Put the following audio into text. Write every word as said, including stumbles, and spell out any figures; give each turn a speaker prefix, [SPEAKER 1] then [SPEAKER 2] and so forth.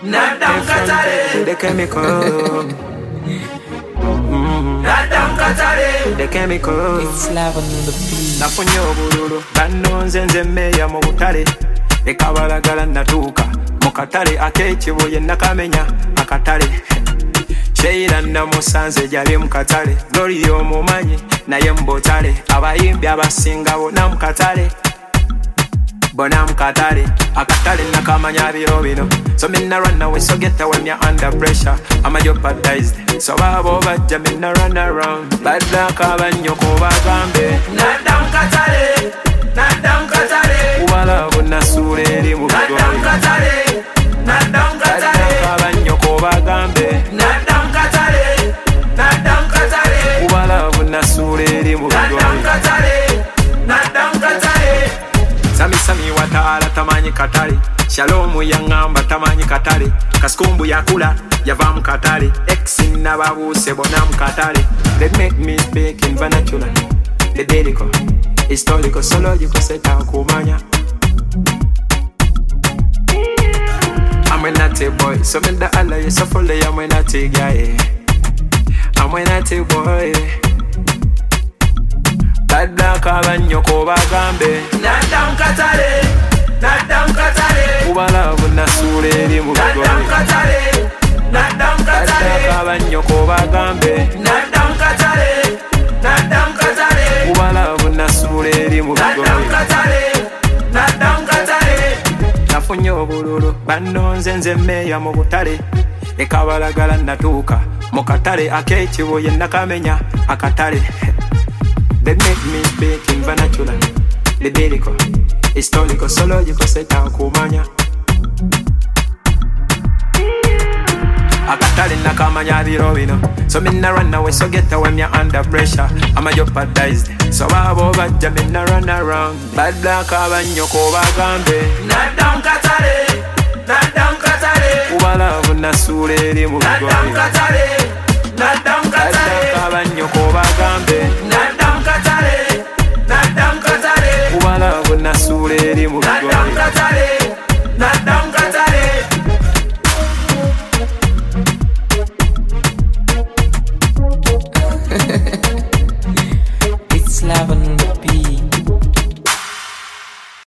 [SPEAKER 1] Not down Katare.
[SPEAKER 2] The chemical. Mm-hmm.
[SPEAKER 1] Not down Katare.
[SPEAKER 2] The chemical.
[SPEAKER 3] It's love on the beat.
[SPEAKER 2] Nafunyo bululu bano nze nze meya mu butale ekabalagala natuuka mu katale ak'ekibuye nakamenya akatale Sheila namusanze jali mu katale Lori omumanyi naye mu butale abayimbi abasinga bona mu katale bona mu katale akatale nakamanya biro bino so me na run away so get away me under pressure I'm a jeopardized so babo bajja me na run around bad luck abanyoko bagambe
[SPEAKER 1] Not down Katare. Not down Katare.
[SPEAKER 2] ubala bunasule eri mu
[SPEAKER 1] Not down Katare. Not down Katare.
[SPEAKER 2] abanyoko bagambe
[SPEAKER 1] Not down Katare. Not down Katare.
[SPEAKER 2] ubala bunasule eri mu
[SPEAKER 1] Not down Katare. Not down Katare.
[SPEAKER 2] Sami sami watala tamanyi katale Shalomu yangamba tamanyi katale Kaskumbu yakula yava mu katale Exi nababuse bona mu katale They make me speak in vernacular The biblical, historical, zoological seta kumanya I'm a natty boy So me da Allah you so fully I'm a natty guy I'm a natty boy Bad luck abanyoko bagambe
[SPEAKER 1] Not down Katare. Not down Katare.
[SPEAKER 2] ubala bunasule eri mu
[SPEAKER 1] Not down Katare. Not down
[SPEAKER 2] Bad luck
[SPEAKER 1] Katare.
[SPEAKER 2] abanyoko bagambe
[SPEAKER 1] Not down Katare. Not down Katare.
[SPEAKER 2] ubala bunasule eri mu
[SPEAKER 1] Not down Katare. Not down Katare.
[SPEAKER 2] nafunye obululu bano nze nze meya mu butale ekabalagala natuuka mu katale ak'ekibuye nakamenya akatale They make me speak in vernacular The biblical, historical, zoological seta kumanya akatale nakamanya biro bino so me na run away so get away me under pressure I'm a jeopardized so babo bajja me na run around bad luck abanyoko bagambe
[SPEAKER 1] Not down Katare. Not down Katare.
[SPEAKER 2] ubala bunasule eri mu
[SPEAKER 1] Not down Katare. Not down Katare.